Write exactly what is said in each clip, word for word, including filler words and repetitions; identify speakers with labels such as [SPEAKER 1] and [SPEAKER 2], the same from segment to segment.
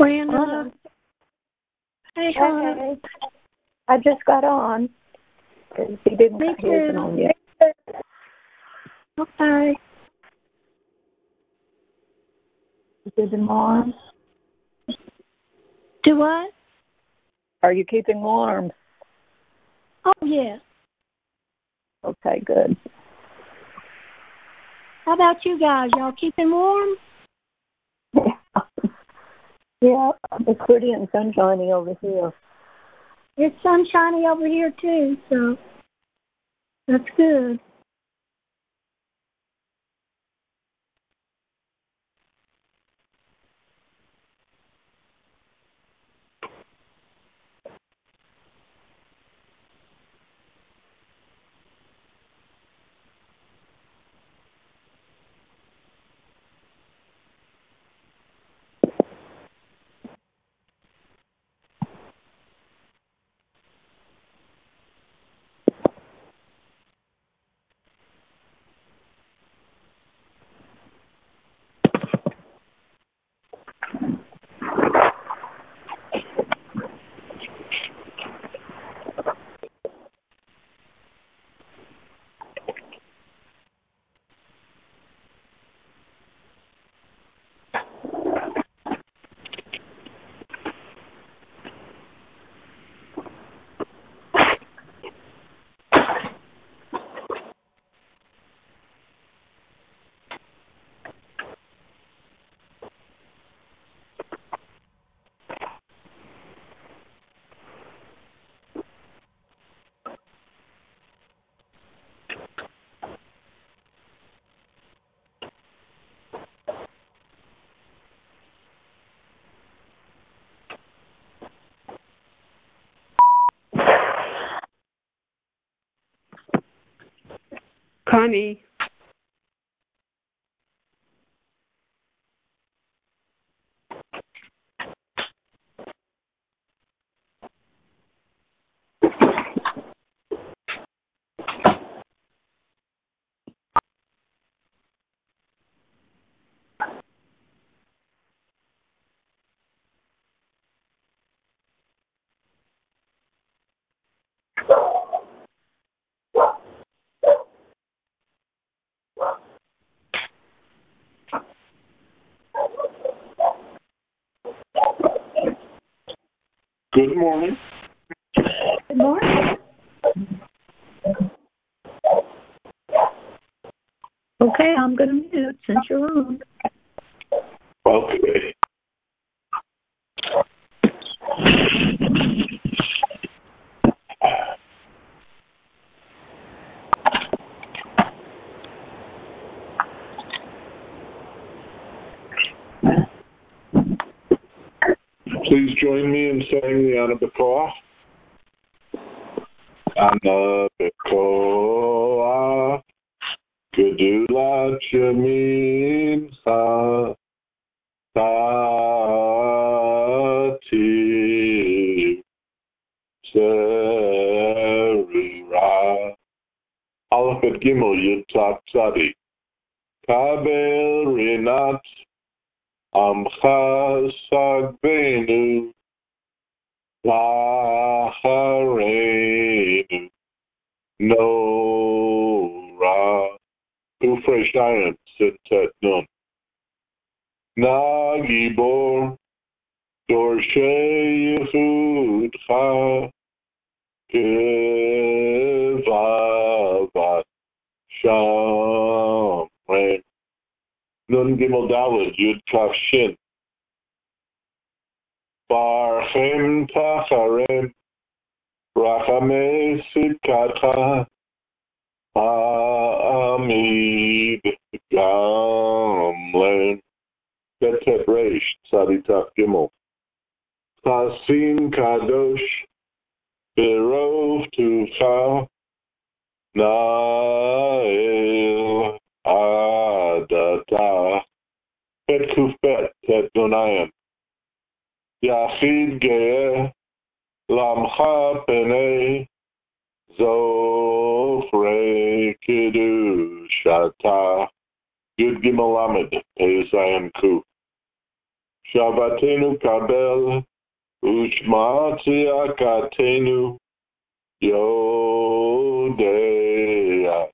[SPEAKER 1] Brenda. Hey, hon.
[SPEAKER 2] Hey, I just got on. He didn't
[SPEAKER 1] Me
[SPEAKER 2] he isn't
[SPEAKER 1] too.
[SPEAKER 2] on yet.
[SPEAKER 1] Okay.
[SPEAKER 2] Is it warm?
[SPEAKER 1] Do what?
[SPEAKER 2] Are you keeping warm?
[SPEAKER 1] Oh, yeah.
[SPEAKER 2] Okay, good.
[SPEAKER 1] How about you guys? Y'all keeping warm?
[SPEAKER 2] Yeah, it's pretty and sunshiny over here.
[SPEAKER 1] It's sunshiny over here, too, so that's good.
[SPEAKER 3] Connie.
[SPEAKER 4] Good morning.
[SPEAKER 1] Good morning.
[SPEAKER 2] Okay, I'm going to mute since you're on.
[SPEAKER 4] Okay. Please join me in saying the Anabakoa. Anabakoa, Gedula Jamin Ha Tati Serira. Aleph at Gimel Yud Tat Tzadi. Kabel Rinat Amcha Sagbenu Lachareinu Nora Ufresh Ayin Sintet Nun Nagibor Dorshe Yehudcha Kevavat Shamre Nun Gimel Daled Yud Kaf Shin Barchem Tacharem Rachamei Sikatcha Ha'amid Gamlen Betet Reish Tzadi Taf Gimel Chasim Kadosh Berov Tucha Nael Adata Bet Kuf Bet Tet Nunayim Yachid Ge'eh Lamcha Penei Zofrei Kiddushata Yud Gimel Lamed Pei Zayin Kuf Shavatenu kabel, Ushma tzedakatenu, Yodea,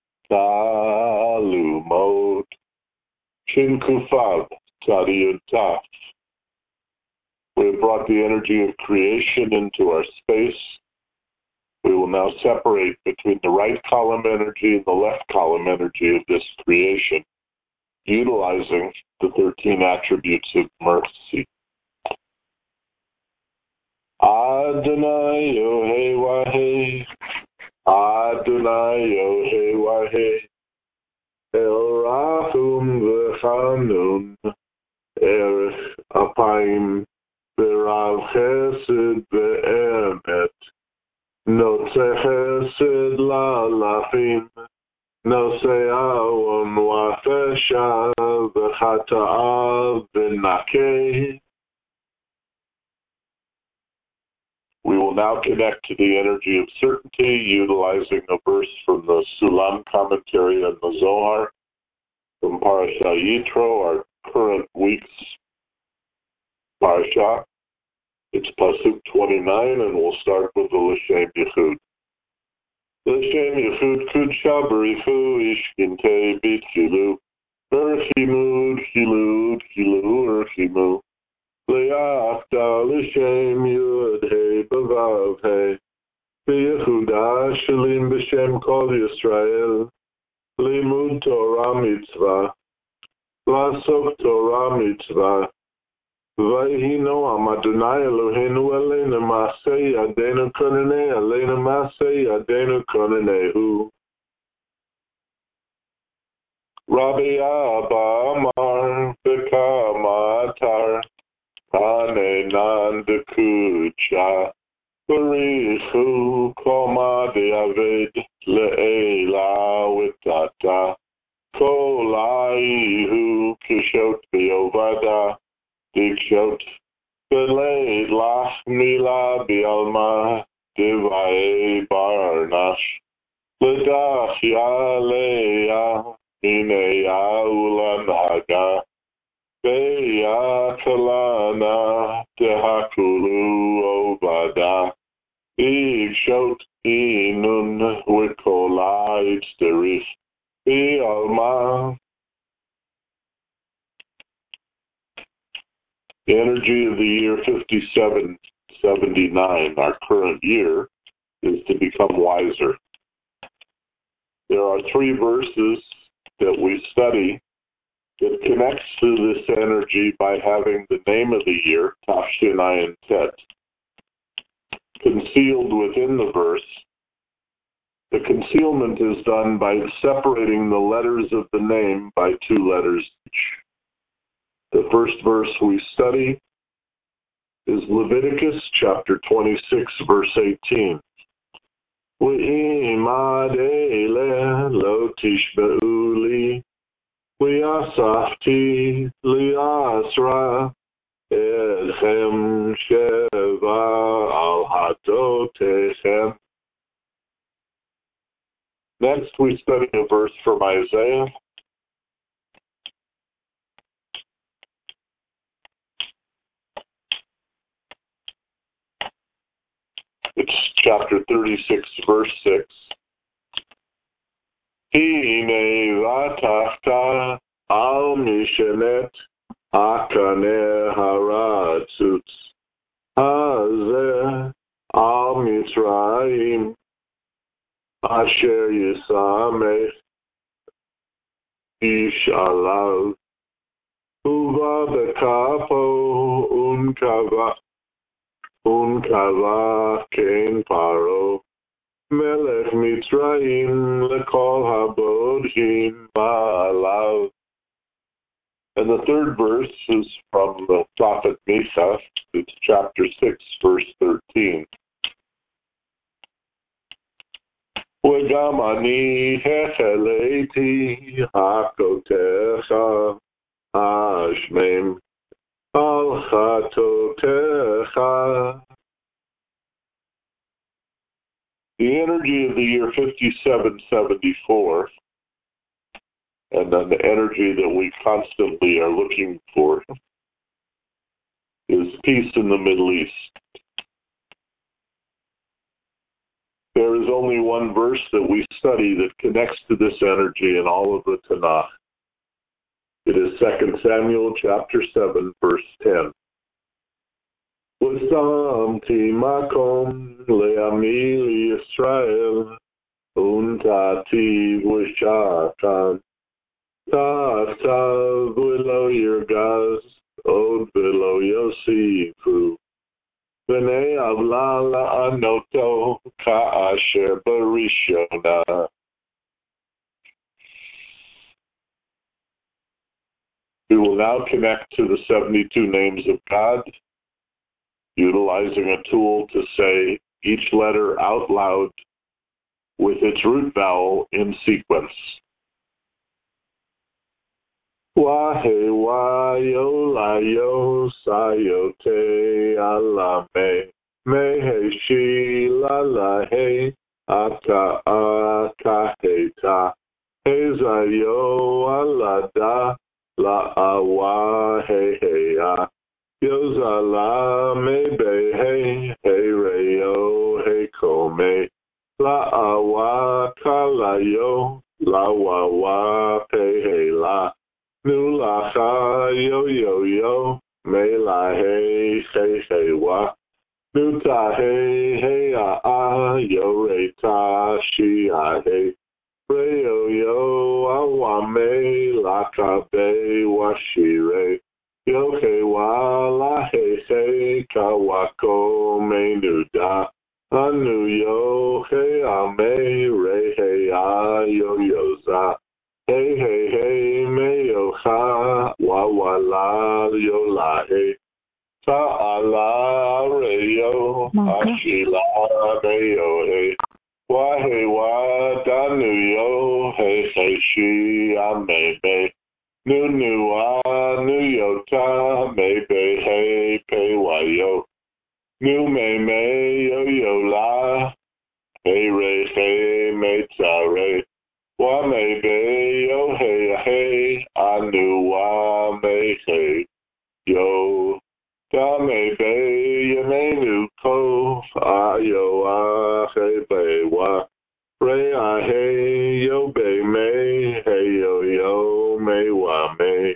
[SPEAKER 4] Talumot, Shinkufav, Tadiyutaf. We have brought the energy of creation into our space. We will now separate between the right column energy and the left column energy of this creation, utilizing the thirteen attributes of mercy. Adonai Yohei Wahei, Adonai Yohei Wahei, El Rahum V'Chanun, Erech Apayim, V'Rav Chesed V'Emet, Notze Chesed La'alafim, Notze Awon Wa'Fesha V'Chata'av V'Nakeh. We will now connect to the energy of certainty, utilizing a verse from the Sulam commentary on the Zohar, from Parasha Yitro, our current week's Parasha. It's Pasuk twenty-nine, and we'll start with the L'Shem Yichud. L'Shem Yichud Kudsha B'Rifu Ishkintei B'Tchilu B'Rchimud Chilud Chilu Urchimu Le'achta L'Shem Yud Hei B'Vav Hei B'Yehuda Shalim B'Shem Kol Yisrael Limud Torah Mitzvah L'Asok Torah Mitzvah Vayhino Am Adonai Eloheinu Aleinu Masei Yadenu Konenei Aleinu Masei Yadenu Konenehu. Rabbi Abba Amar B'Kama Atar Hanenan Dekucha Barichu Koma De'aved Le'ela Witata Kolaihu Kishot B'Yovada Dikshot Belay Lach Mila Bialma Divae Barnash Ledach Yaleya Mineya Ulan Haga Beya Kalana Dehakulu Obada Dikshot Inun Wikola Itzderich Bialma. The energy of the year fifty-seven seventy-nine, our current year, is to become wiser. There are three verses that we study that connects to this energy by having the name of the year, Tafshin Ayin Tet, concealed within the verse. The concealment is done by separating the letters of the name by two letters each. The first verse we study is Leviticus chapter twenty-six, verse eighteen. V'imad eileh lo tishba'u li, v'yasafti li'asra edchem sheva al hatotechem. Next we study a verse from Isaiah. It's chapter thirty-six, verse six. Hine vatachta al mishenet akane haratzutz hazeh al mitzrayim asher yisamech ish alav uva bekapo unkava Unkava Ken Paro Melech Mitzrayim Lekol Habodhim Ba'alav. And the third verse is from the prophet Micah. It's chapter six, verse thirteen. V'gam ani hecheleti hakotecha hashmem Al chatotecha. The energy of the year fifty-seven seventy-four, and then the energy that we constantly are looking for, is peace in the Middle East. There is only one verse that we study that connects to this energy in all of the Tanakh. It is Second Samuel chapter seven, verse ten. V'samti makom le'ami Yisrael untati v'shatan ta'atav v'lo yirgaz od v'lo yosifu v'nei avla la'anoto ka'asher barishona. We will now connect to the seventy-two names of God, utilizing a tool to say each letter out loud with its root vowel in sequence. Wahe wayo layo sayote alame mehe shi lalahe aka akaheta hezayo alada la awa he he ya yozala me be he he reyo he kome la awa kalayo la wa wa pe he la nu la cha yo yo yo me la he he he wa nu ta he he a a yo re ta shi a he re yo yo a wa me la ka be wa shi re yo he wa la he he ka wa ko me nu da anu yo he a me re he a yo yo za hey hey hey me yo ha wa wa la yo la he ta ala re yo a shi la me yo he wa he wa da nu yo he he shi a me me nu nu a nu yo ta me be he pe wa yo nu me me yo yo la hey re he me ta re wa me be yo hey hey anu wa me hey yo ta me be yo me nu ko a yo a hey be wa re a hey yo be me hey yo yo me wa me.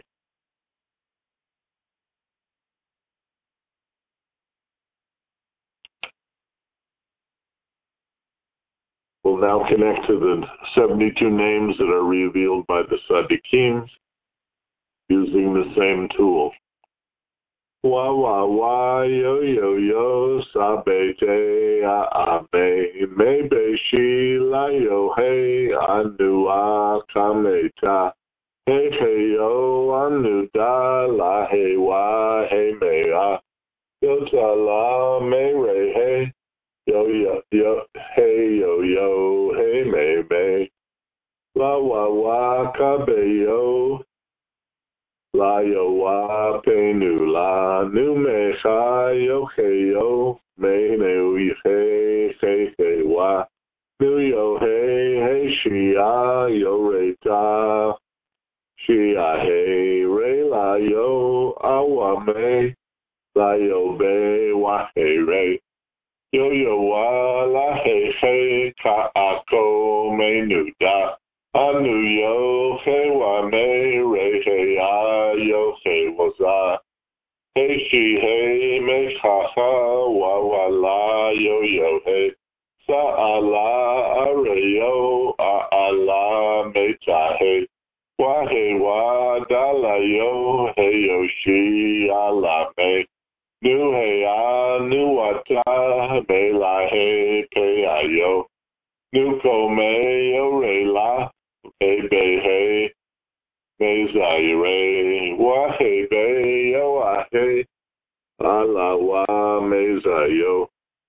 [SPEAKER 4] We'll now connect to the seventy-two names that are revealed by the Tzaddikim using the same tool. Wa wa wa yo yo yo sabete a ame me be shi la yo hey anu a kameta hey hey yo anu da la hey wa hey me a yo ta la me re hey yo yo yo hey yo yo hey me me la wa wa ka be yo la yo wa pe nu la nu me cha yo hey yo me ne hey hey hey wa nu yo hey hey shi a yo re ta shi a hey re la yo a wa me la yo be wa hey re yo yo wa la hey hey ka a ko me nu da anu yo hey wa me re hey a yo hey wa za hey shi hey me ha ha wa wa la yo yo hey sa a la a re yo a a la me ta hey wa hey wa da la yo hey yo shi a la me nu hey a nu wa ta me la hey pe a yo nu ko me yo re la hey be hey me zai re wa hey be yo a hey a la wa me zai yo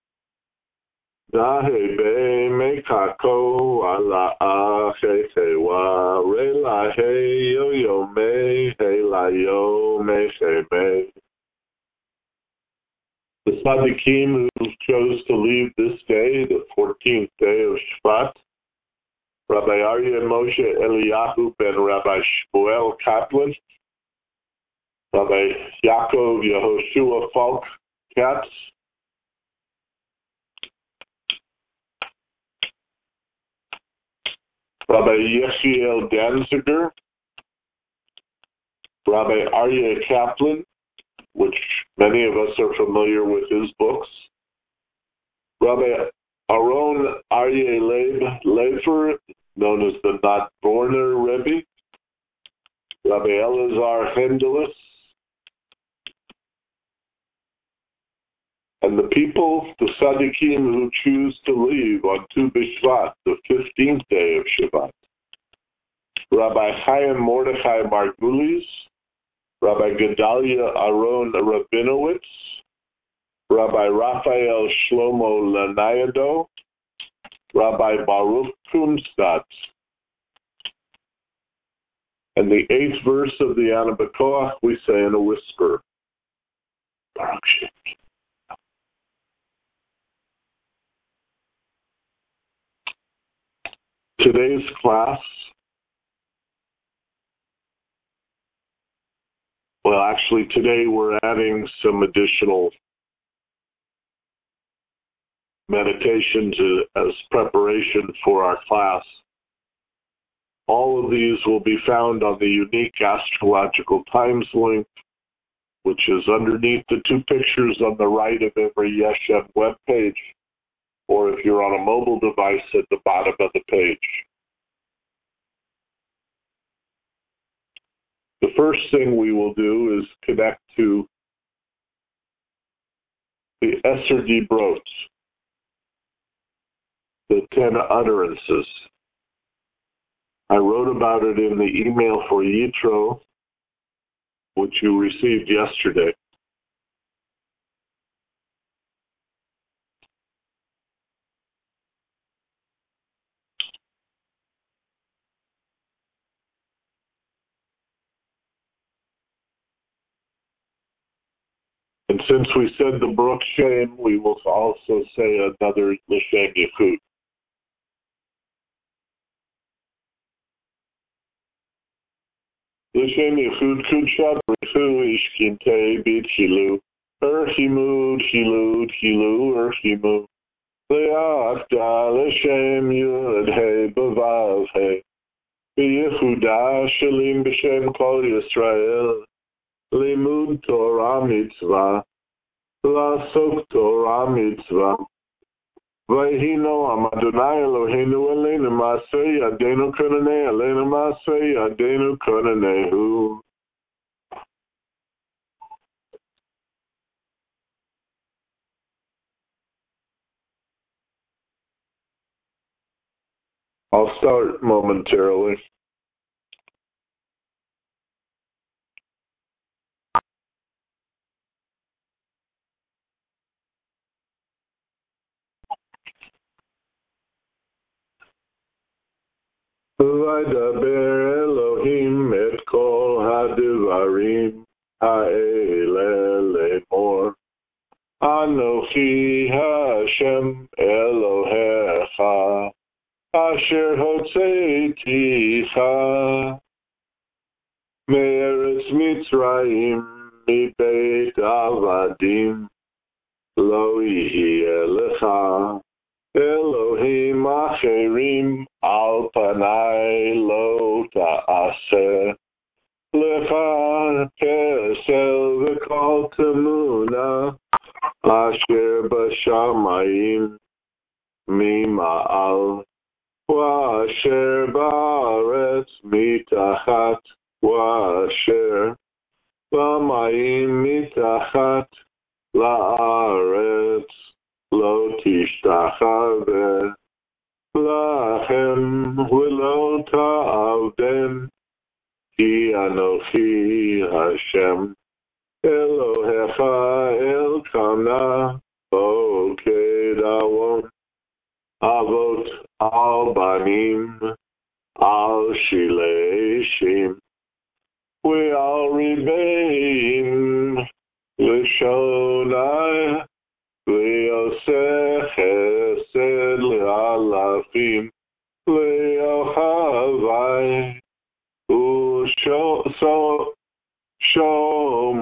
[SPEAKER 4] da hey be me ka ko a la a hey hey wa re la hey yo yo me hey la yo me hey me. The Tzaddikim who chose to leave this day, the fourteenth day of Shvat, Rabbi Aryeh Moshe Eliyahu ben Rabbi Shmuel Kaplan, Rabbi Yaakov Yehoshua Falk Katz, Rabbi Yechiel Danziger, Rabbi Aryeh Kaplan, which many of us are familiar with his books, Rabbi Aaron Aryeh Leib Lefer, known as the Notborner Rebbe, Rabbi Elazar Hendelis, and the people, the Tzaddikim who choose to leave on Tu B'Shvat, the fifteenth day of Shabbat, Rabbi Chaim Mordechai Margulis, Rabbi Gedalia Aaron Rabinowitz, Rabbi Raphael Shlomo Lanayado, Rabbi Baruch Kumstadt. And the eighth verse of the Ana B'Koach we say in a whisper. Baruch Shem. Today's class, well, actually today we're adding some additional meditations as preparation for our class. All of these will be found on the unique astrological times link, which is underneath the two pictures on the right of every Yeshem webpage, or if you're on a mobile device at the bottom of the page. The first thing we will do is connect to the Esser Dibrot, the ten utterances. I wrote about it in the email for Yitro, which you received yesterday. And since we said the Baruch Shem, we will also say another L'Shem Yichud. L'Shem Yichud Kudsha B'Richu Ishkintei B'Tchilu Erchimud Chilud Chilu Erchimud Le'achda L'Shem Yud Hei B'Vav Hei B'Yehuda Shalim B'Shem Kol Yisrael Limud Torah Mitzvah La'asok Torah Mitzvah Vayhi Noam Adonai Eloheinu Eleinu Ma'aseh Yadeinu Konanei Eleinu Ma'aseh Yadeinu Konanehu. I'll start momentarily. Vaydaber Elohim et kol hadivarim ha'ele lemor Anochi Hashem Elohecha asher hotzeiticha me'eretz Mitzrayim mibeit avadim lo yihye lecha Elohim acherim al panai lo ta'aseh lecha kesel v'kol temuna asher b'shamayim mima'al wa'asher ba'aretz mitachat wa'asher b'mayim mitachat la'aretz lo tishtachave lachem v'lo ta'avden ki anochi Hashem Elohecha Elkana Oked Avon Avot Al Banim Al Shileshim Ve'al Ribeim L'Shonai Ve'yoseh Chesed L'Alafim Ve'yohavai U'sho So Shomer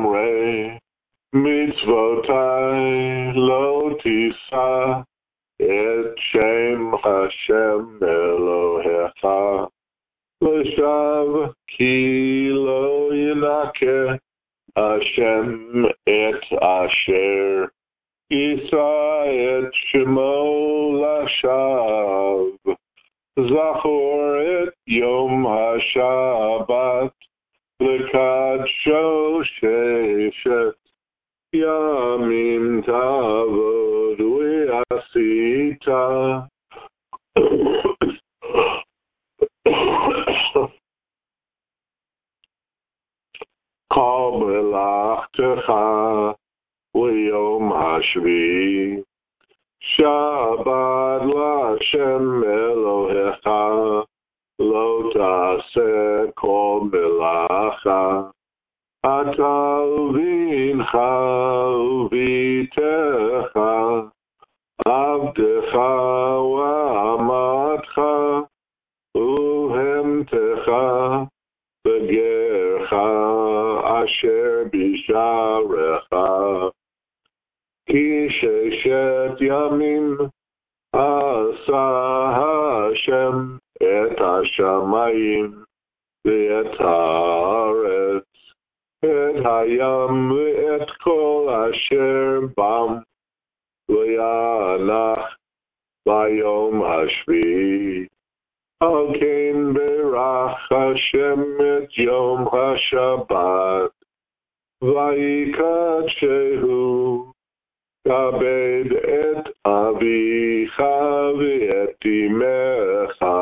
[SPEAKER 4] mitzvotai lo tisa et shem Hashem Elohecha l'shav ki lo yinakeh Hashem et asher Yisa et shemo lashav Zachor et yom hashabat l'kadsho sheshet Yamim tavod v'asita Kol melachtecha v'yom hashvi Shabbat l'Hashem Elohecha lo ta'aseh kol melacha Ata uvincha uvitecha Avdecha v'amatcha Uhemtecha V'gercha Asher bisharecha Ki sheshet yamim Asa Hashem Et hashamayim Ve'et haaretz Et hayam ve'et kol asher bam V'yanach V'yom hashvi Al kein berach Hashem et yom hashabat V'yikadshehu Kabed et avicha ve'et imecha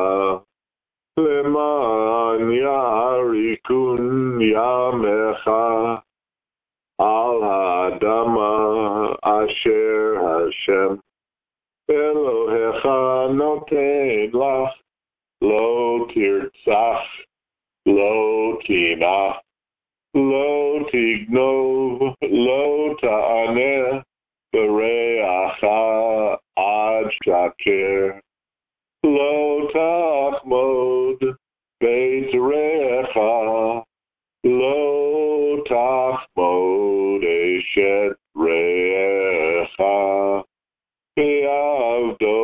[SPEAKER 4] Leman yarikun yamecha Al ha'adama asher Hashem Elohecha noten lach Lo tirtzach, lo tinach, lo tignov, lo ta'aneh Bereacha ad shaker Lo tachmod beit recha Lo tachmod eshet recha Be'avdo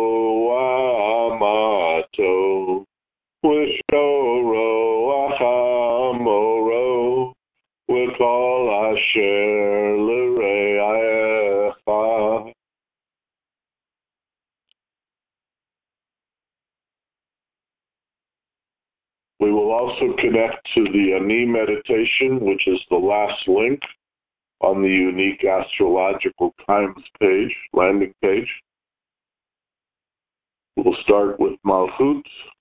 [SPEAKER 4] amato V'shoro achamoro V'kol asher l're'echa We will also connect to the Ani meditation, which is the last link on the unique astrological times page, landing page. We'll start with Malchut.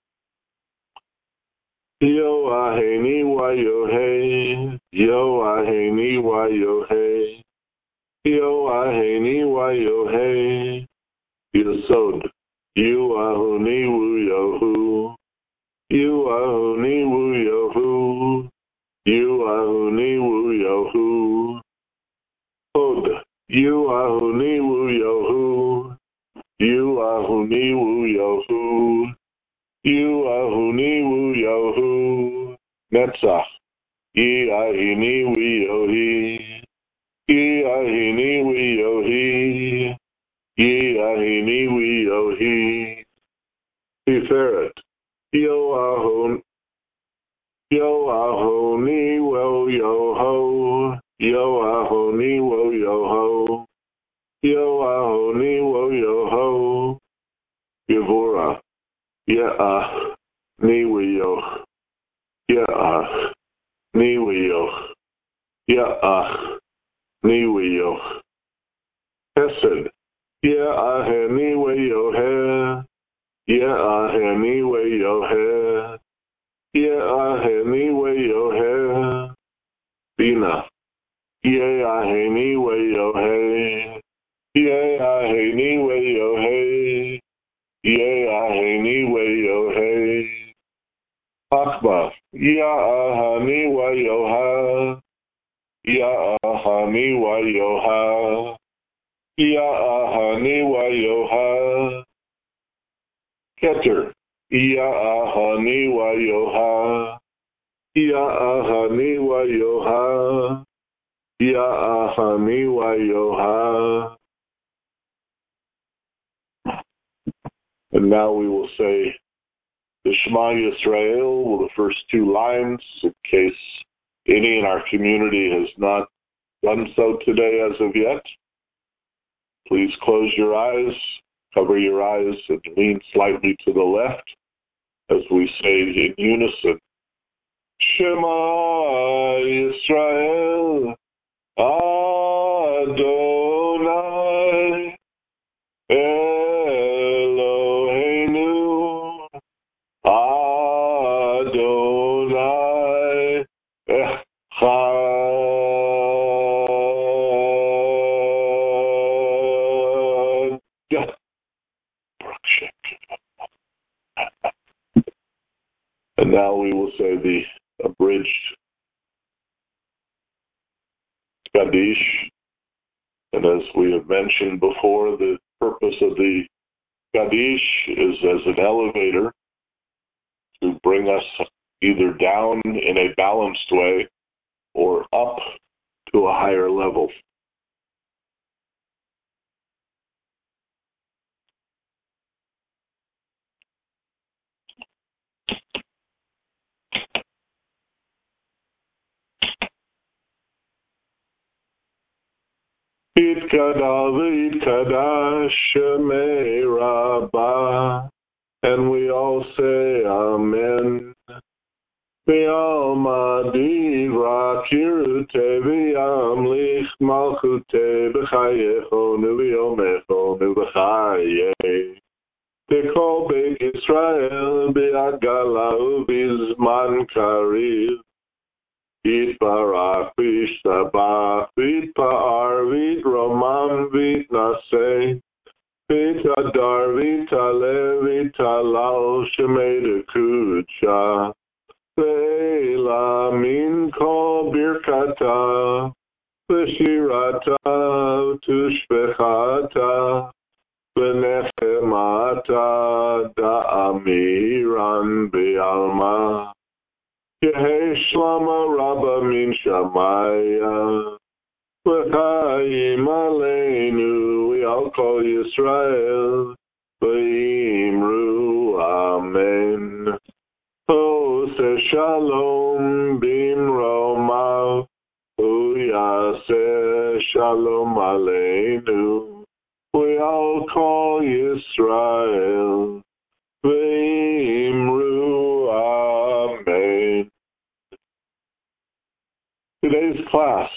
[SPEAKER 4] Yo aheni wa yohei, yo aheni wa yohei, yo aheni wa yohei, Yesod, you ahuni wu yohu, you ahuni wu yohu, you ahuni wu yohu, Od, you ahuni wu yohu, you ahuni wu yohu, you ahuni wu yohu, Netzach, ye ahini wu yohi, ye ahini wu yohi, ye ahini wu yohi, Tiferet, yo ahun, yo ahuni wo yoho, yo ahuni wo yoho, yo ahuni wo yoho, Yevora, Ya'ah, Niwiyoch, Ya'ah, Niwiyoch, Ya'ah, Niwiyoch, Hesed, Ya'ah, Niwiyohe, Ya'ah, Niwiyohe, Ya'ah, Niwiyohe, Bina, Ya'ah, Niwiyohe, Ya'ah, Niwiyohe, Ya'aheni wa yohei, Akbar, Ya'ahani wa yoha, Ya'ahani wa yoha, Ya'ahani wa yoha, Keter, Ya'ahani wa yoha, Ya'ahani wa yoha, Ya'ahani wa yoha. And now we will say the Shema Yisrael, well, the first two lines, in case any in our community has not done so today as of yet. Please close your eyes, cover your eyes, and lean slightly to the left as we say in unison, Shema Yisrael, Adonai, Eloheinu, Adonai, Echad. And now we will say the abridged Kaddish. And as we have mentioned before, the purpose of the Kaddish is as an elevator to bring us either down in a balanced way or up to a higher level. Yitkada v'yitkada shemei rabbah, and we all say Amen. V'alma divra kirute v'yamlich malchute b'chayechonu v'yomechonu b'chayeh. T'kol beit Yisrael b'agala u'bizman kariv. Yitbarach v'yishtabach v'yitpa'ar v'yitromam v'yitnaseh v'yitadar v'yitaleh v'yitalal shemei dekudsha ve'ela min kol birkata v'shirata v'tushbechata v'nechemata da'amiran b'alma Yehei Shlama Rabba Min Shamaya V'chayim Aleinu We all call Yisrael V'yimru Amen Hoseh Shalom Bimromav Uyaseh Shalom Aleinu We all call Yisrael V'yimru Amen. Today's class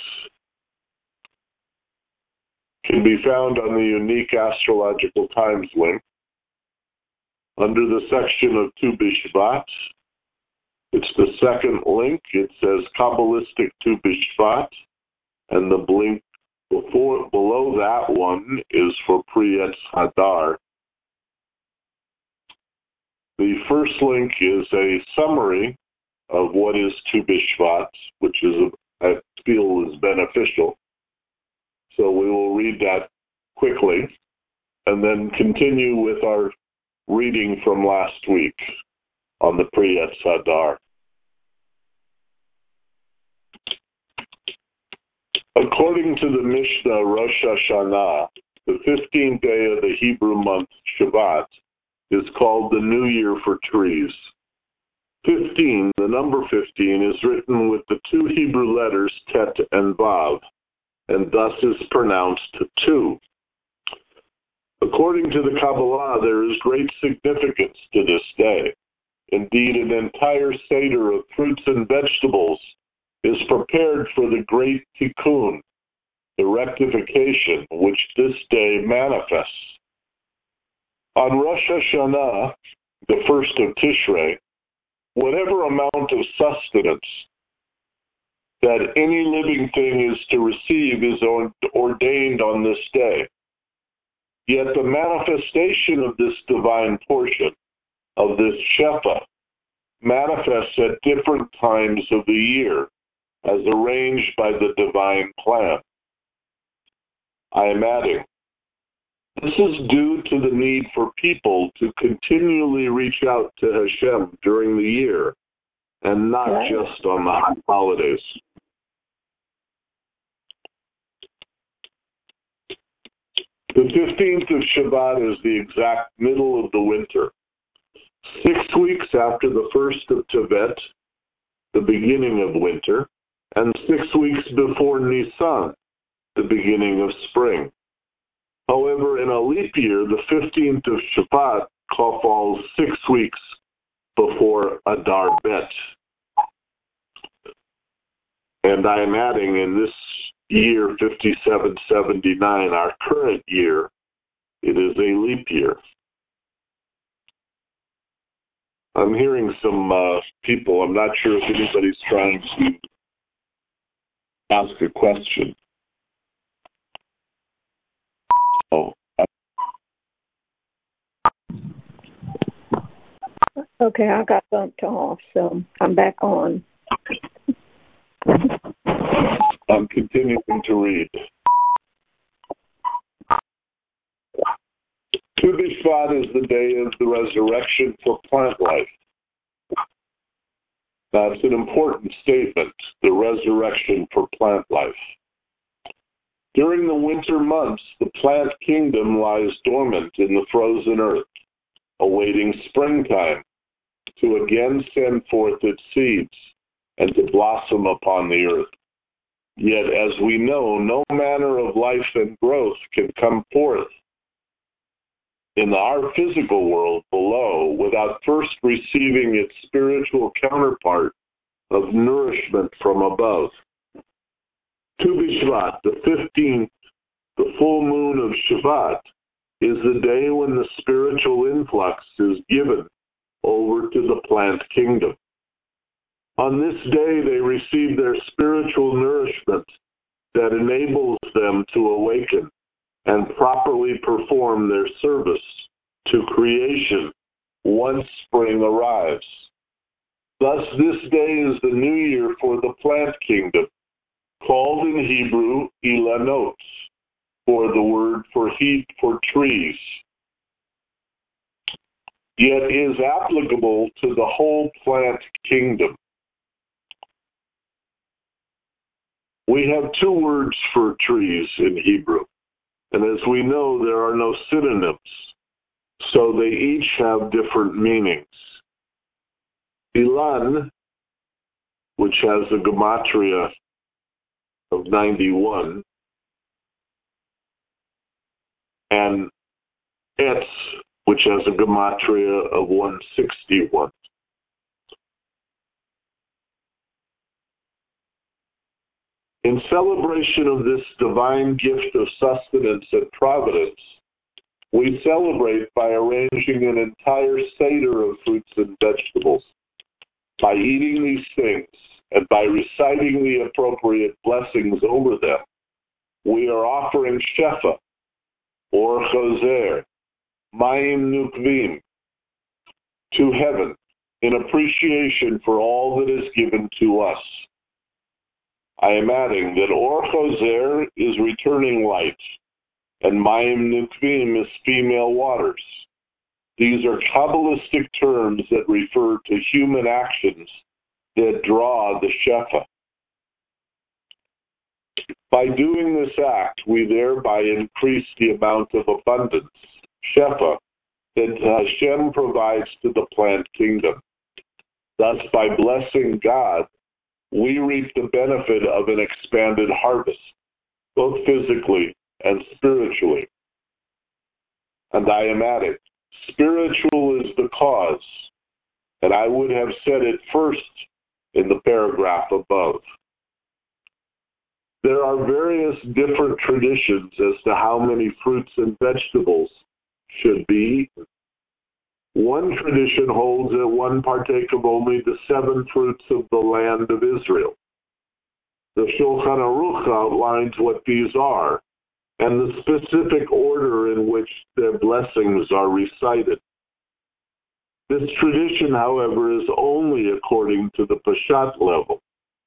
[SPEAKER 4] can be found on the Unique Astrological Times link under the section of Tu B'Shvat. It's the second link. It says Kabbalistic Tu B'Shvat, and the link before, below that one is for Pri Etz Hadar. The first link is a summary of what is Tu B'Shvat, which is, I feel, is beneficial. So we will read that quickly and then continue with our reading from last week on the Pri Etz Hadar. According to the Mishnah Rosh Hashanah, the fifteenth day of the Hebrew month Shabbat is called the New Year for trees. fifteen, the number fifteen, is written with the two Hebrew letters Tet and Vav, and thus is pronounced two. According to the Kabbalah, there is great significance to this day. Indeed, an entire Seder of fruits and vegetables is prepared for the great Tikkun, the rectification which this day manifests. On Rosh Hashanah, the first of Tishrei, whatever amount of sustenance that any living thing is to receive is ordained on this day. Yet the manifestation of this divine portion, of this Shefa, manifests at different times of the year, as arranged by the divine plan. I am adding, this is due to the need for people to continually reach out to Hashem during the year, and not right. just on the holidays. The fifteenth of Shevat is the exact middle of the winter. Six weeks after the first of Tevet, the beginning of winter, and six weeks before Nisan, the beginning of spring. However, in a leap year, the fifteenth of Shevat falls six weeks before Adar Bet. And I am adding in this year fifty-seven seventy-nine, our current year, it is a leap year. I'm hearing some uh, people, I'm not sure if anybody's trying to ask a question. Oh.
[SPEAKER 2] Okay, I got bumped off, so I'm back on.
[SPEAKER 4] I'm continuing to read. Tu B'Shvat is the day of the resurrection for plant life. That's an important statement, the resurrection for plant life. During the winter months, the plant kingdom lies dormant in the frozen earth, awaiting springtime to again send forth its seeds and to blossom upon the earth. Yet, as we know, no manner of life and growth can come forth in our physical world below without first receiving its spiritual counterpart of nourishment from above. Tu B'Shvat, the fifteenth, the full moon of Shevat, is the day when the spiritual influx is given over to the plant kingdom. On this day, they receive their spiritual nourishment that enables them to awaken and properly perform their service to creation once spring arrives. Thus, this day is the new year for the plant kingdom, called in Hebrew Ilanot, or the word for heat for trees, yet is applicable to the whole plant kingdom. We have two words for trees in Hebrew, and as we know, there are no synonyms, so they each have different meanings. Ilan, which has a gematria of ninety-one, and Etz, which has a gematria of one hundred sixty-one. In celebration of this divine gift of sustenance and providence, we celebrate by arranging an entire seder of fruits and vegetables. By eating these things and by reciting the appropriate blessings over them, we are offering Shefa, or Choser, Mayim Nukvim, to heaven in appreciation for all that is given to us. I am adding that Or Choser is returning light, and Mayim Nukvim is female waters. These are Kabbalistic terms that refer to human actions that draw the Shefa. By doing this act, we thereby increase the amount of abundance, Shefa, that Hashem provides to the plant kingdom. Thus, by blessing God, we reap the benefit of an expanded harvest, both physically and spiritually. And I am adding, spiritual is the cause, and I would have said it first in the paragraph above. There are various different traditions as to how many fruits and vegetables should be eaten. One tradition holds that one partake of only the seven fruits of the land of Israel. The Shulchan Aruch outlines what these are and the specific order in which their blessings are recited. This tradition, however, is only according to the Peshat level.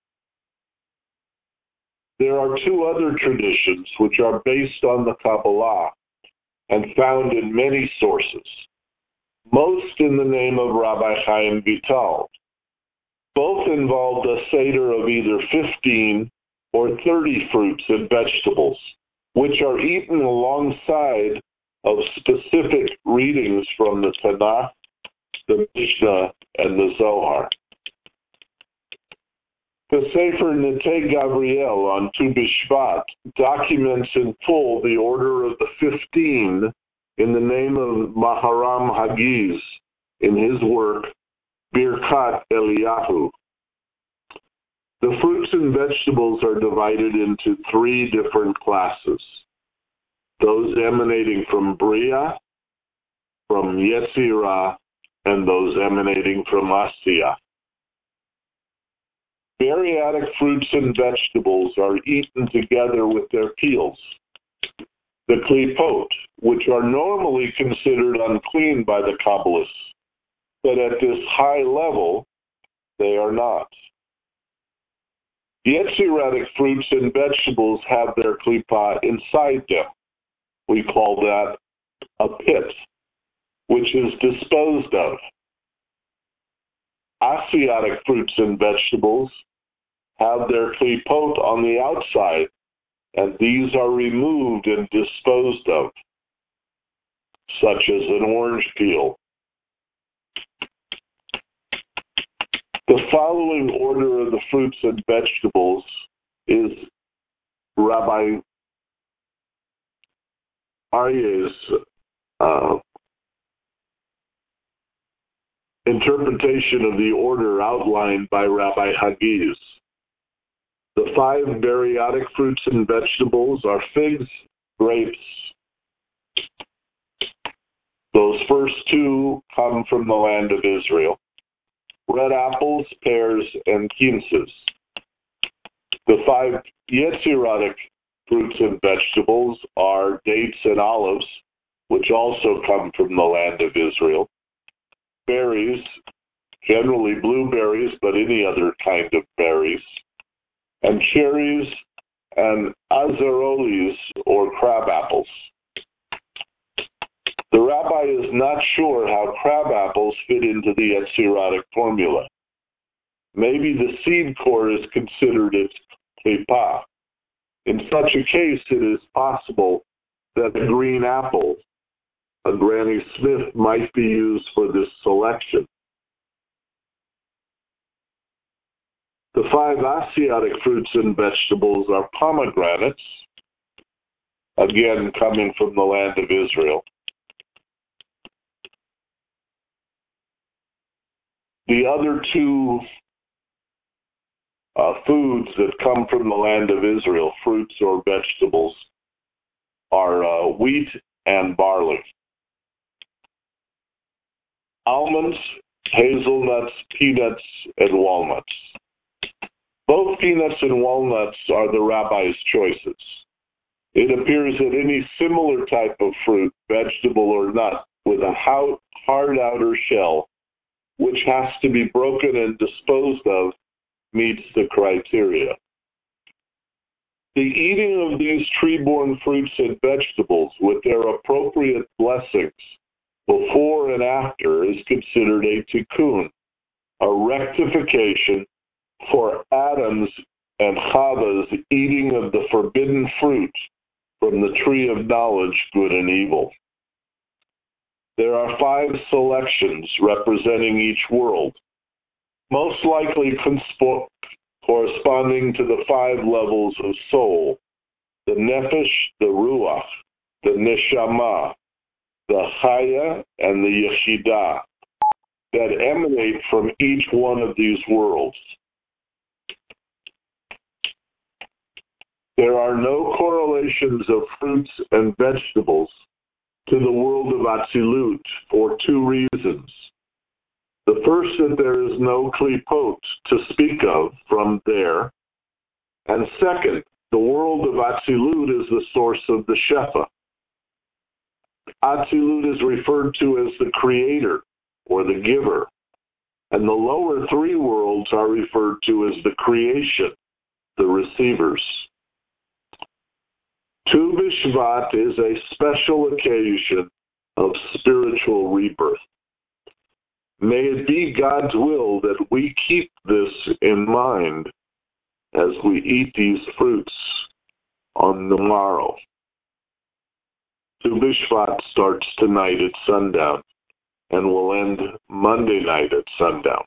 [SPEAKER 4] There are two other traditions which are based on the Kabbalah and found in many sources, most in the name of Rabbi Chaim Vital. Both involved a seder of either fifteen or thirty fruits and vegetables, which are eaten alongside of specific readings from the Tanakh, the Mishnah, and the Zohar. The Sefer Nete Gavriel on Tu B'Shvat documents in full the order of the fifteen in the name of Maharam Hagiz in his work Birkat Eliyahu. The fruits and vegetables are divided into three different classes: those emanating from Bria, from Yetzirah, and those emanating from Asiya. Bariatic fruits and vegetables are eaten together with their peels. The klipot, which are normally considered unclean by the Kabbalists, but at this high level, they are not. Yetziratic fruits and vegetables have their klipa inside them. We call that a pit, which is disposed of. Asiatic fruits and vegetables have their klipot on the outside, and these are removed and disposed of, such as an orange peel. The following order of the fruits and vegetables is Rabbi Aryeh's uh, interpretation of the order outlined by Rabbi Hagiz. The five bariatic fruits and vegetables are figs, grapes. Those first two come from the land of Israel. Red apples, pears, and quinces. The five Yetziratic fruits and vegetables are dates and olives, which also come from the land of Israel. Berries, generally blueberries, but any other kind of berries. And cherries and azarolis, or crab apples. The rabbi is not sure how crab apples fit into the Yetziratic formula. Maybe the seed core is considered its klipa. In such a case, it is possible that a green apple, a Granny Smith, might be used for this selection. The five Asiatic fruits and vegetables are pomegranates, again coming from the land of Israel. The other two uh, foods that come from the land of Israel, fruits or vegetables, are uh, wheat and barley. Almonds, hazelnuts, peanuts, and walnuts. Both peanuts and walnuts are the rabbi's choices. It appears that any similar type of fruit, vegetable or nut, with a hard outer shell, which has to be broken and disposed of, meets the criteria. The eating of these tree-borne fruits and vegetables with their appropriate blessings before and after is considered a tikkun, a rectification for Adam's and Chava's eating of the forbidden fruit from the tree of knowledge, good and evil. There are five selections representing each world, most likely conspo- corresponding to the five levels of soul: the nefesh, the ruach, the neshama, the chaya, and the yechidah, that emanate from each one of these worlds. There are no correlations of fruits and vegetables to the world of Atzilut for two reasons. The first, that there is no klipot to speak of from there. And second, the world of Atzilut is the source of the Shefa. Atzilut is referred to as the creator or the giver, and the lower three worlds are referred to as the creation, the receivers. Tu B'Shvat is a special occasion of spiritual rebirth. May it be God's will that we keep this in mind as we eat these fruits on the morrow. Tu B'Shvat starts tonight at sundown and will end Monday night at sundown.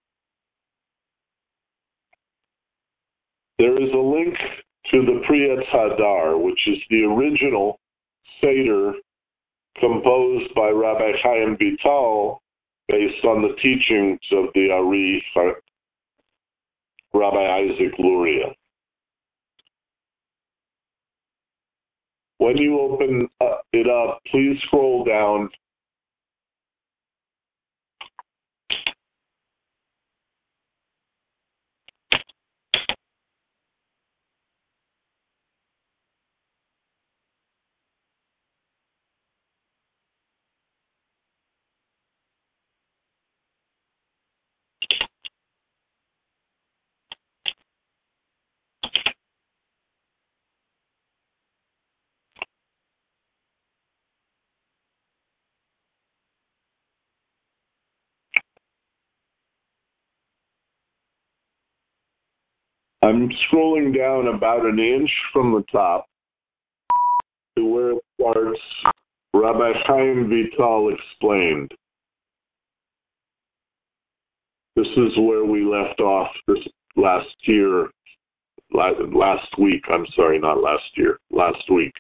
[SPEAKER 4] There is a link to the Pri Etz Hadar, which is the original Seder composed by Rabbi Chaim Vital based on the teachings of the Ari, Rabbi Isaac Luria. When you open it up, please scroll down I'm scrolling down about an inch from the top to where it starts, Rabbi Chaim Vital explained. This is where we left off this last year, last week, I'm sorry, not last year, last week.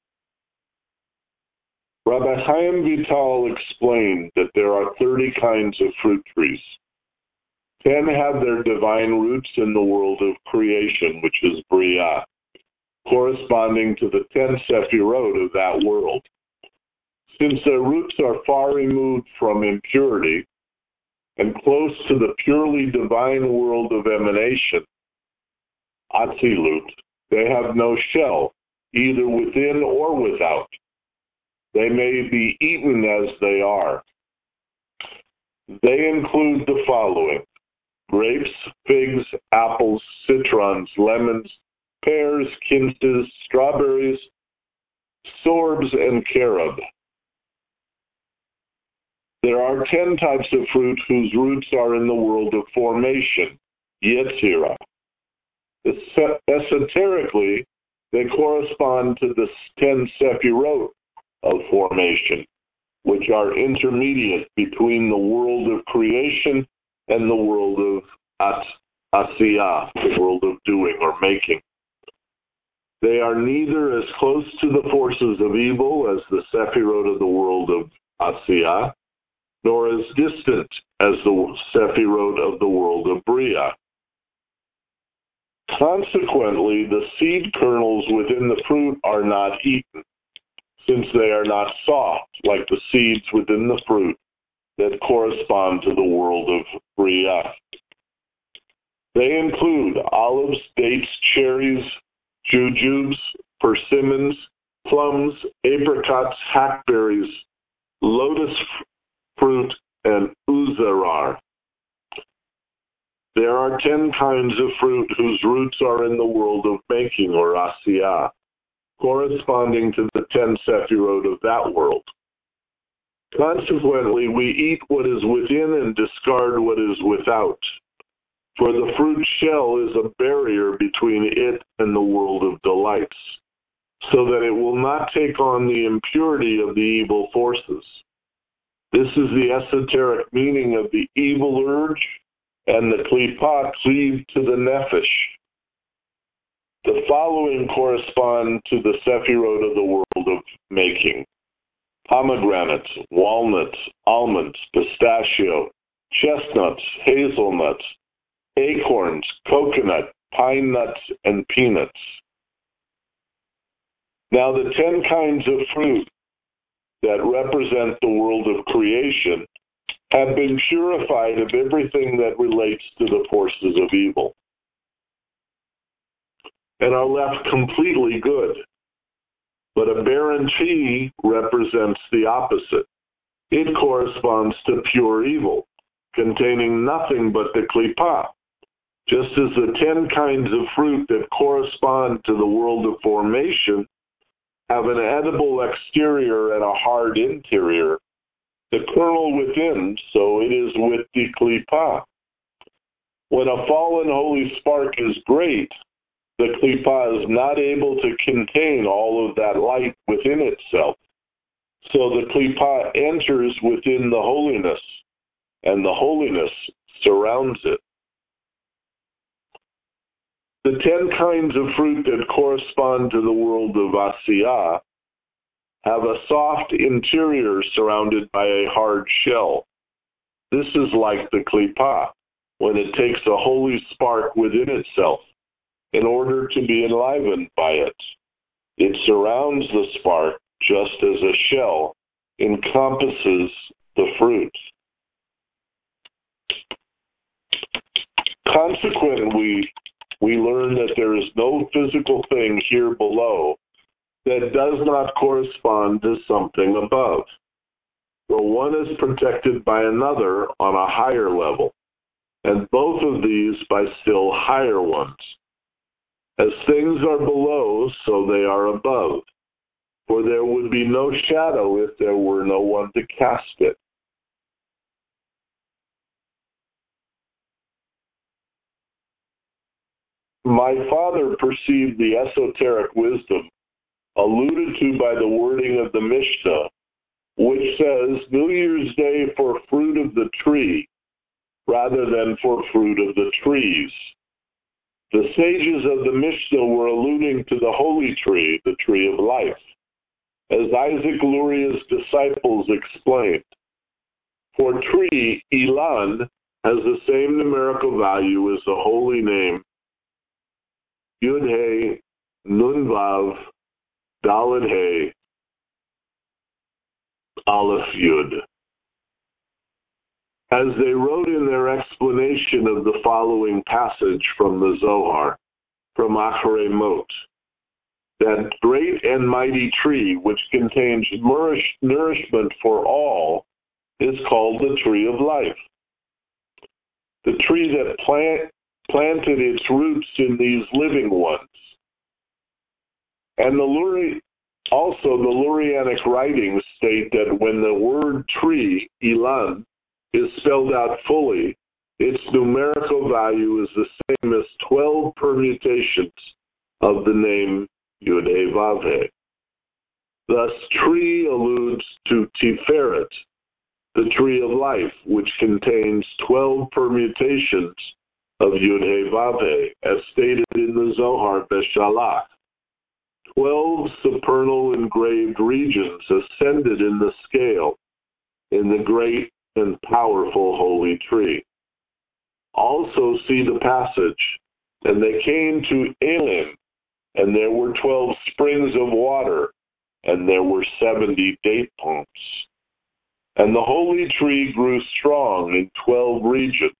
[SPEAKER 4] Rabbi Chaim Vital explained that there are thirty kinds of fruit trees. Ten have their divine roots in the world of creation, which is Bria, corresponding to the ten Sephirot of that world. Since their roots are far removed from impurity and close to the purely divine world of emanation, Atzilut, they have no shell, either within or without. They may be eaten as they are. They include the following: grapes, figs, apples, citrons, lemons, pears, quinces, strawberries, sorbs, and carob. There are ten types of fruit whose roots are in the world of formation, Yetzirah. Esoterically, they correspond to the ten Sephirot of formation, which are intermediate between the world of creation and the world of Asiyah, the world of doing or making. They are neither as close to the forces of evil as the Sephirot of the world of Asiyah, nor as distant as the Sephirot of the world of Bria. Consequently, the seed kernels within the fruit are not eaten, since they are not soft like the seeds within the fruit that correspond to the world of Bria. They include olives, dates, cherries, jujubes, persimmons, plums, apricots, hackberries, lotus fruit, and uzarar. There are ten kinds of fruit whose roots are in the world of making, or asiyah, corresponding to the ten sephirot of that world. Consequently, we eat what is within and discard what is without, for the fruit shell is a barrier between it and the world of delights, so that it will not take on the impurity of the evil forces. This is the esoteric meaning of the evil urge and the klipa cleaved to the nefesh. The following correspond to the sephirot of the world of making: pomegranates, walnuts, almonds, pistachio, chestnuts, hazelnuts, acorns, coconut, pine nuts, and peanuts. Now the ten kinds of fruit that represent the world of creation have been purified of everything that relates to the forces of evil and are left completely good. But a barren tree represents the opposite. It corresponds to pure evil, containing nothing but the klipa, just as the ten kinds of fruit that correspond to the world of formation have an edible exterior and a hard interior. The kernel within, so it is with the klipa. When a fallen holy spark is great, the klipa is not able to contain all of that light within itself, So the klipa enters within the holiness, and the holiness surrounds it. The ten kinds of fruit that correspond to the world of Asiya have a soft interior surrounded by a hard shell. This is like the klipa, when it takes a holy spark within itself in order to be enlivened by it. It surrounds the spark just as a shell encompasses the fruit. Consequently, we learn that there is no physical thing here below that does not correspond to something above. For one is protected by another on a higher level, and both of these by still higher ones. As things are below, so they are above, for there would be no shadow if there were no one to cast it. My father perceived the esoteric wisdom alluded to by the wording of the Mishnah, which says New Year's Day for fruit of the tree rather than for fruit of the trees. The sages of the Mishnah were alluding to the holy tree, the tree of life. As Isaac Luria's disciples explained, for tree, Ilan, has the same numerical value as the holy name Yud He, Nun Vav, Daled He, Aleph Yud. As they wrote in their explanation of the following passage from the Zohar, from Acharei Mot, that great and mighty tree which contains nourish, nourishment for all is called the tree of life. The tree that plant, planted its roots in these living ones. And the Luri, also the Lurianic writings state that when the word tree, Ilan, is spelled out fully, its numerical value is the same as twelve permutations of the name Yud He Vav He. Thus, tree alludes to Tiferet, the tree of life, which contains twelve permutations of Yud He Vav He, as stated in the Zohar Beshalach. Twelve supernal engraved regions ascended in the scale in the great and powerful holy tree. Also see the passage, and they came to Elim, and there were twelve springs of water, and there were seventy date palms. And the holy tree grew strong in twelve regions.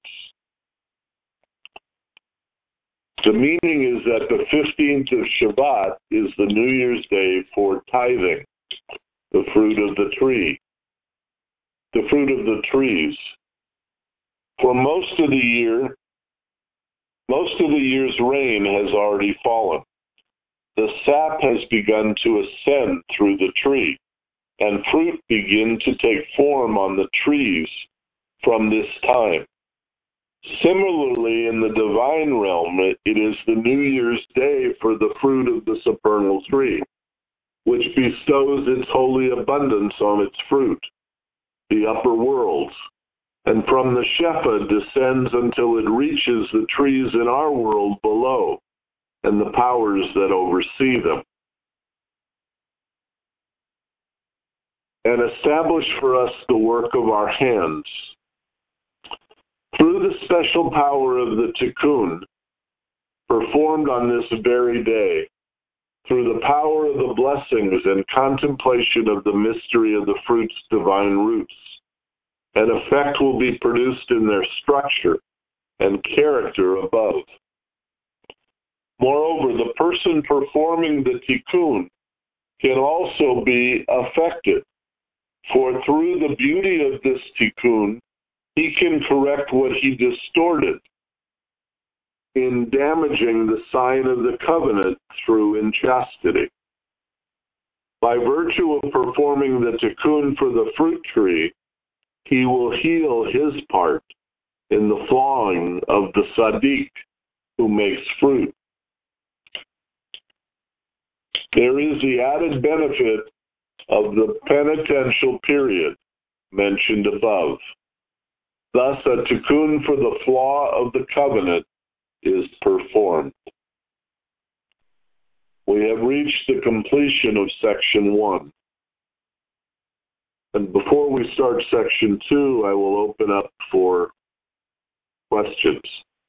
[SPEAKER 4] The meaning is that the fifteenth of Shabbat is the New Year's Day for tithing, the fruit of the tree, the fruit of the trees. For most of the year, most of the year's rain has already fallen. The sap has begun to ascend through the tree, and fruit begin to take form on the trees from this time. Similarly, in the divine realm, it, it is the New Year's Day for the fruit of the supernal tree, which bestows its holy abundance on its fruit, the upper worlds, and from the Shefa descends until it reaches the trees in our world below, and the powers that oversee them. And establish for us the work of our hands. Through the special power of the Tikkun, performed on this very day, through the power of the blessings and contemplation of the mystery of the fruit's divine roots, an effect will be produced in their structure and character above. Moreover, the person performing the Tikkun can also be affected, for through the beauty of this Tikkun, he can correct what he distorted in damaging the sign of the covenant through inchastity. By virtue of performing the Tikkun for the fruit tree, he will heal his part in the flawing of the Sadiq who makes fruit. There is the added benefit of the penitential period mentioned above. Thus, a tikkun for the flaw of the covenant is performed. We have reached the completion of section one. And before we start section two, I will open up for questions.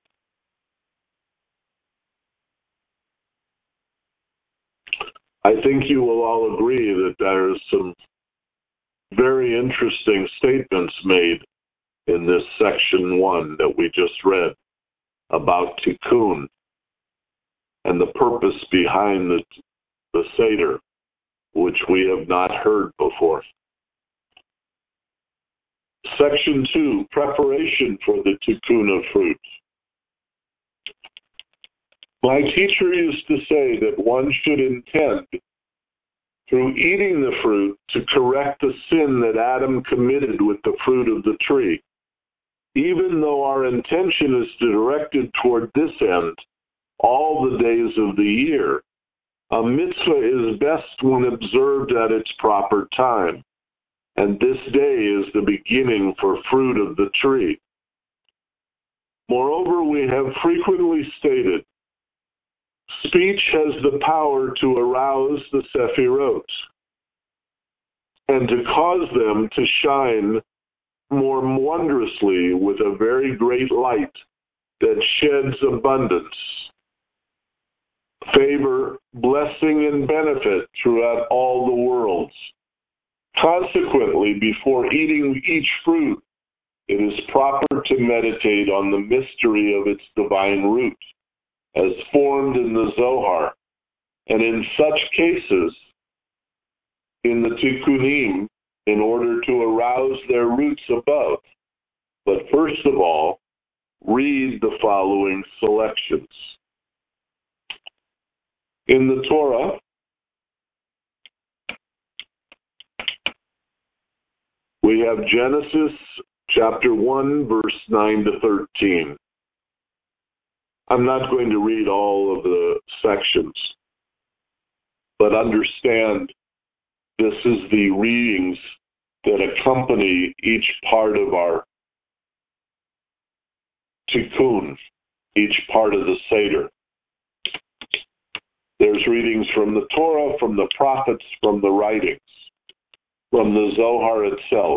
[SPEAKER 4] I think you will all agree that there are some very interesting statements made in this section one that we just read about tikkun and the purpose behind the, the Seder, which we have not heard before. Section two, preparation for the tikkun of fruit. My teacher used to say that one should intend, through eating the fruit, to correct the sin that Adam committed with the fruit of the tree. Even though our intention is directed toward this end all the days of the year, a mitzvah is best when observed at its proper time, and this day is the beginning for fruit of the tree. Moreover, we have frequently stated, speech has the power to arouse the Sephirot and to cause them to shine more wondrously with a very great light that sheds abundance, favor, blessing, and benefit throughout all the worlds. Consequently, before eating each fruit, it is proper to meditate on the mystery of its divine root, as formed in the Zohar, and in such cases, in the Tikkunim, in order to arouse their roots above. But first of all, read the following selections. In the Torah, we have Genesis chapter one, verse nine to thirteen. I'm not going to read all of the sections, but understand this is the readings that accompany each part of our tikkun, each part of the Seder. There's readings from the Torah, from the prophets, from the writings, from the Zohar itself.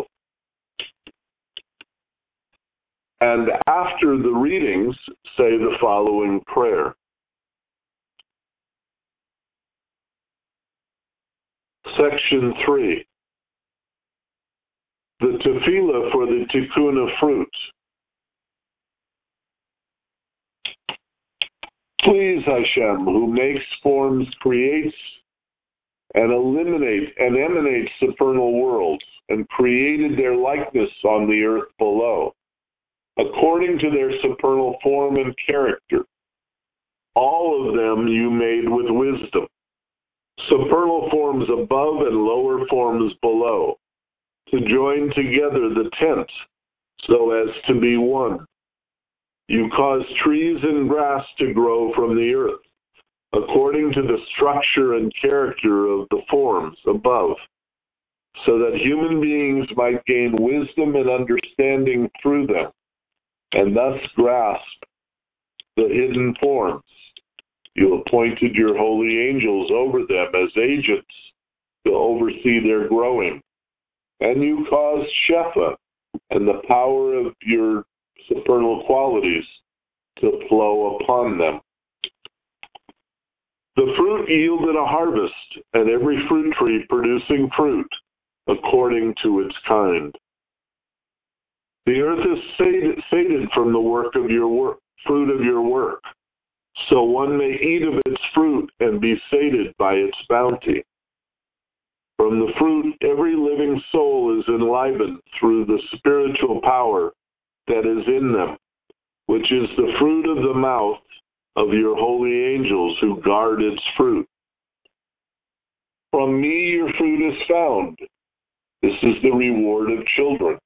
[SPEAKER 4] And after the readings, say the following prayer. Section three. The tefillah for the tikkun of fruit. Please, Hashem, who makes forms, creates, and eliminates and emanates supernal worlds, and created their likeness on the earth below, according to their supernal form and character. All of them you made with wisdom, supernal forms above and lower forms below, to join together the tent so as to be one. You caused trees and grass to grow from the earth, according to the structure and character of the forms above, so that human beings might gain wisdom and understanding through them, and thus grasp the hidden forms. You appointed your holy angels over them as agents to oversee their growing, and you caused Shefa and the power of your supernal qualities to flow upon them. The fruit yielded a harvest, and every fruit tree producing fruit according to its kind. The earth is sated, sated from the work of your work, fruit of your work, so one may eat of its fruit and be sated by its bounty. From the fruit, every living soul is enlivened through the spiritual power that is in them, which is the fruit of the mouth of your holy angels who guard its fruit. From me your fruit is found. This is the reward of children.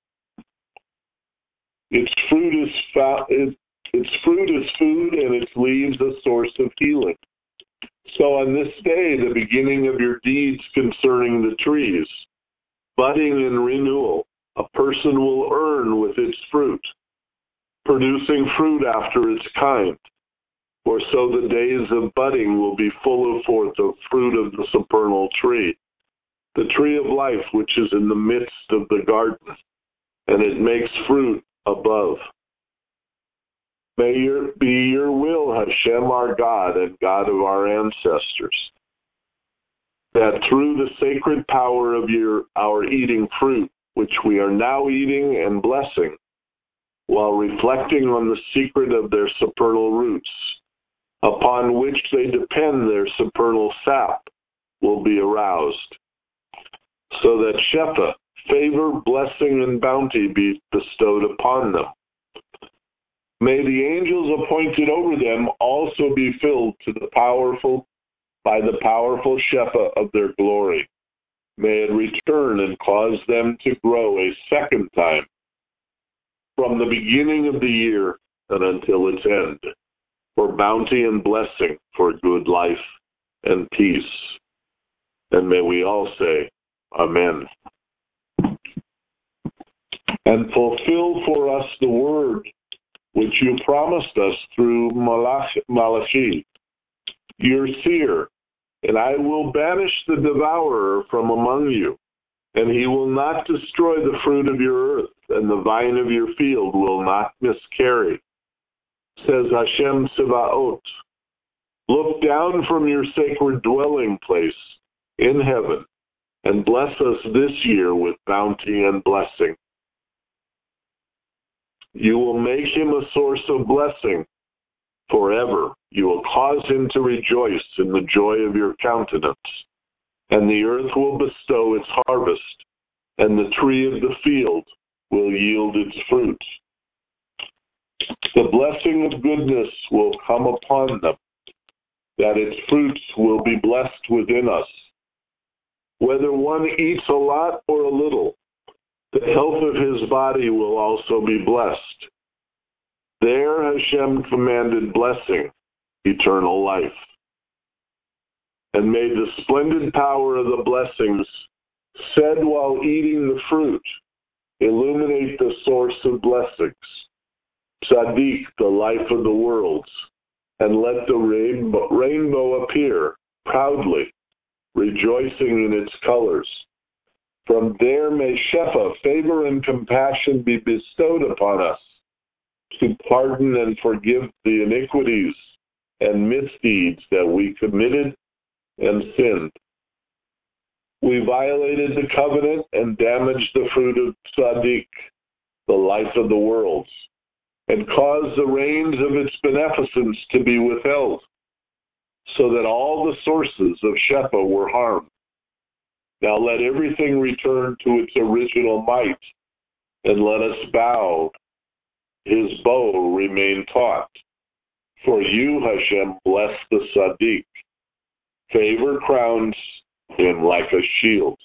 [SPEAKER 4] Its fruit is fa- it, its fruit is food, and its leaves a source of healing. So on this day, the beginning of your deeds concerning the trees, budding and renewal, a person will earn with its fruit, producing fruit after its kind. For so the days of budding will be full of forth of fruit of the supernal tree, the tree of life which is in the midst of the garden, and it makes fruit above. May your, be your will, Hashem, our God and God of our ancestors, that through the sacred power of your our eating fruit, which we are now eating and blessing, while reflecting on the secret of their supernal roots, upon which they depend their supernal sap, will be aroused, so that Shefa, favor, blessing, and bounty be bestowed upon them. May the angels appointed over them also be filled to the powerful by the powerful Shefa of their glory. May it return and cause them to grow a second time from the beginning of the year and until its end, for bounty and blessing, for good life and peace. And may we all say, Amen. And fulfill for us the word which you promised us through Malachi, your seer, and I will banish the devourer from among you, and he will not destroy the fruit of your earth, and the vine of your field will not miscarry, says Hashem Sebaot. Look down from your sacred dwelling place in heaven, and bless us this year with bounty and blessing. You will make him a source of blessing forever. You will cause him to rejoice in the joy of your countenance, and the earth will bestow its harvest, and the tree of the field will yield its fruit. The blessing of goodness will come upon them, that its fruits will be blessed within us. Whether one eats a lot or a little, the health of his body will also be blessed. There Hashem commanded blessing, eternal life. And may the splendid power of the blessings said while eating the fruit illuminate the source of blessings, Tzaddik, the life of the worlds, and let the rainbow, rainbow appear proudly, rejoicing in its colors. From there may Shefa, favor and compassion be bestowed upon us, to pardon and forgive the iniquities and misdeeds that we committed and sinned. We violated the covenant and damaged the fruit of Tzaddik, the life of the worlds, and caused the rains of its beneficence to be withheld, so that all the sources of Shefa were harmed. Now let everything return to its original might, and let us bow. His bow remain taut. For you, Hashem, bless the Tzaddik. Favor crowns him like a shield.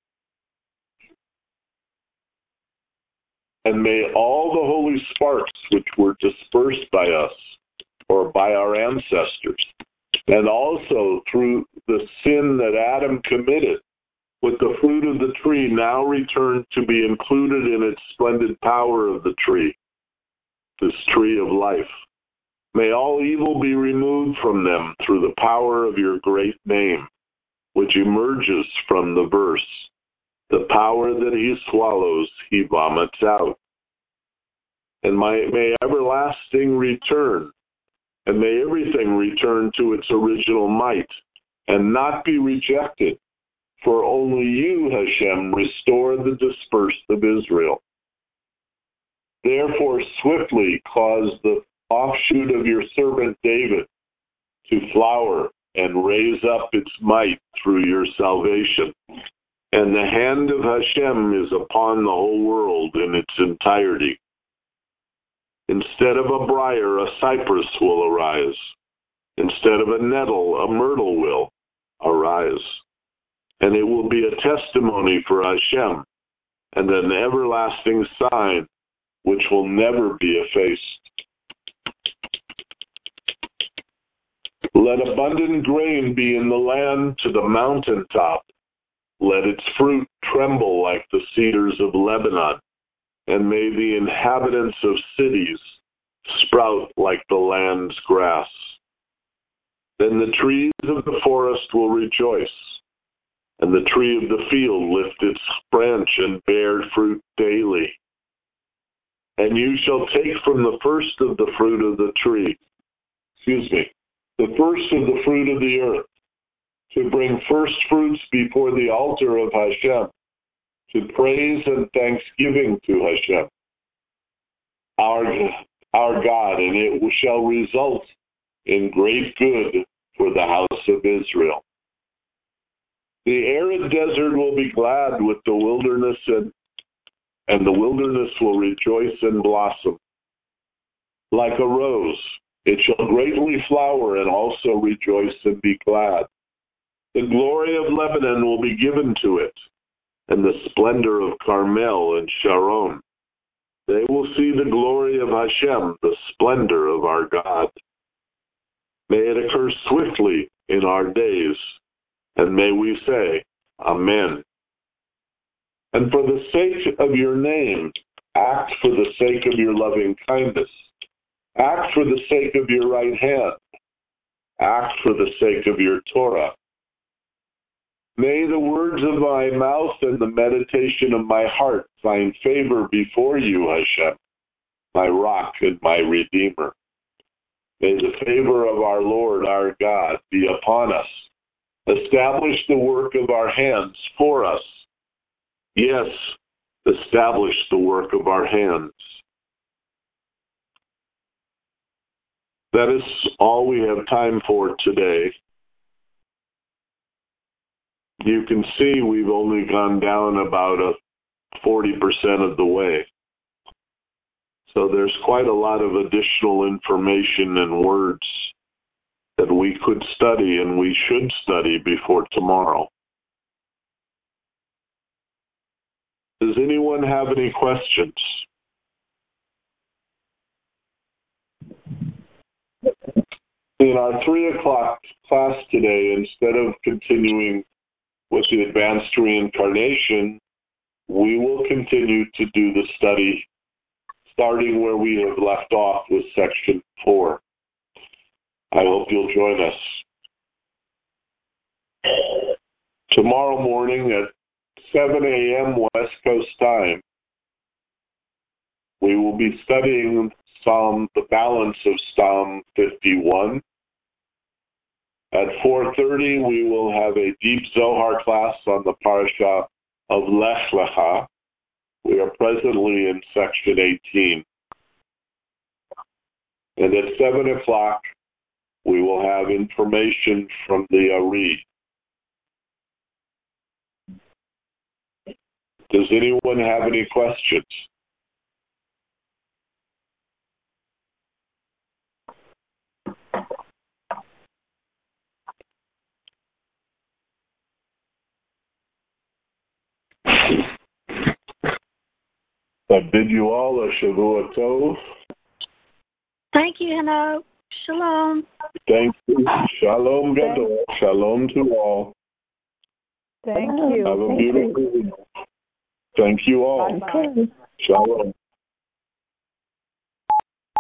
[SPEAKER 4] And may all the holy sparks which were dispersed by us, or by our ancestors, and also through the sin that Adam committed, with the fruit of the tree now return to be included in its splendid power of the tree, this tree of life. May all evil be removed from them through the power of your great name, which emerges from the verse. The power that he swallows, he vomits out. And may, may everlasting return, and may everything return to its original might, and not be rejected. For only you, Hashem, restore the dispersed of Israel. Therefore, swiftly cause the offshoot of your servant David to flower and raise up its might through your salvation. And the hand of Hashem is upon the whole world in its entirety. Instead of a briar, a cypress will arise. Instead of a nettle, a myrtle will arise. And it will be a testimony for Hashem, and an everlasting sign which will never be effaced. Let abundant grain be in the land to the mountaintop. Let its fruit tremble like the cedars of Lebanon, and may the inhabitants of cities sprout like the land's grass. Then the trees of the forest will rejoice, and the tree of the field lift its branch and bear fruit daily. And you shall take from the first of the fruit of the tree, excuse me, the first of the fruit of the earth, to bring first fruits before the altar of Hashem, to praise and thanksgiving to Hashem, our, our God, and it shall result in great good for the house of Israel. The arid desert will be glad with the wilderness, and, and the wilderness will rejoice and blossom. Like a rose, it shall greatly flower and also rejoice and be glad. The glory of Lebanon will be given to it, and the splendor of Carmel and Sharon. They will see the glory of Hashem, the splendor of our God. May it occur swiftly in our days, and may we say, Amen. And for the sake of your name, act for the sake of your loving kindness. Act for the sake of your right hand. Act for the sake of your Torah. May the words of my mouth and the meditation of my heart find favor before you, Hashem, my rock and my redeemer. May the favor of our Lord, our God, be upon us. Establish the work of our hands for us. Yes, establish the work of our hands. That is all we have time for today. You can see we've only gone down about a forty percent of the way. So there's quite a lot of additional information and words that we could study and we should study before tomorrow. Does anyone have any questions? In our three o'clock class today, instead of continuing with the advanced reincarnation, we will continue to do the study starting where we have left off with section four. I hope you'll join us. Tomorrow morning at seven a.m. West Coast time, we will be studying Psalm, the balance of Psalm fifty-one. At four thirty, we will have a deep Zohar class on the parasha of Lech Lecha. We are presently in section eighteen. And at seven o'clock, we will have information from the Ari. Does anyone have any questions? I bid you all a Shavua Tov.
[SPEAKER 1] Thank you, Hano. Shalom.
[SPEAKER 4] Thank you. Shalom Gadol. Shalom to all.
[SPEAKER 2] Thank you.
[SPEAKER 4] Have a beautiful week. Thank you all.
[SPEAKER 2] Bye-bye.
[SPEAKER 4] Shalom.